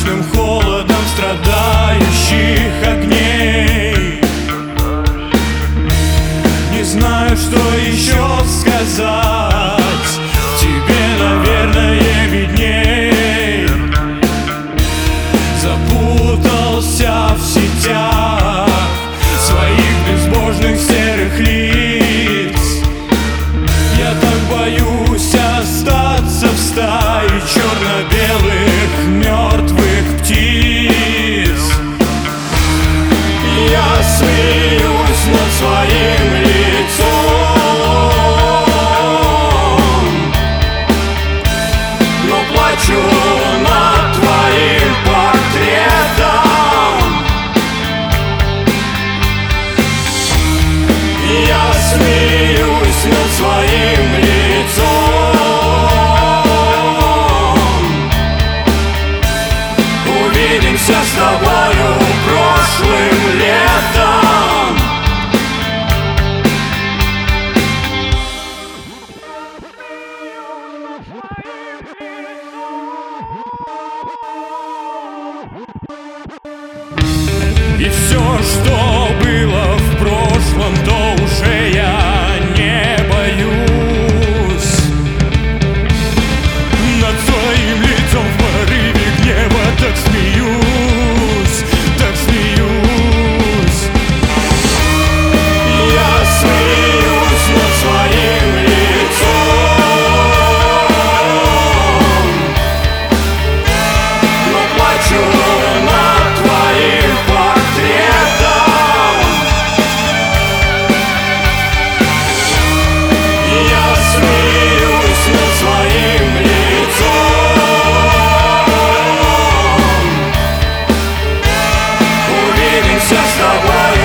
вечным холодом страдающих огней. Не знаю, что еще сказать, тебе, наверное, видней. Запутался в сетях своих безбожных серых лиц. Я так боюсь остаться в стае черно-белых мертвых птиц. Я смеюсь над своим лицом, но плачу над твоим портретом. Я смеюсь над своим лицом. Увидимся с тобою прошлым летом. И все, что было в прошлом, то уже я не боюсь. Над своим лицом в порыве гнева так смеюсь, так смеюсь. Я смеюсь над своим лицом, но плачу над твоим портретом. Я смеюсь над своим лицом. Увидимся с тобой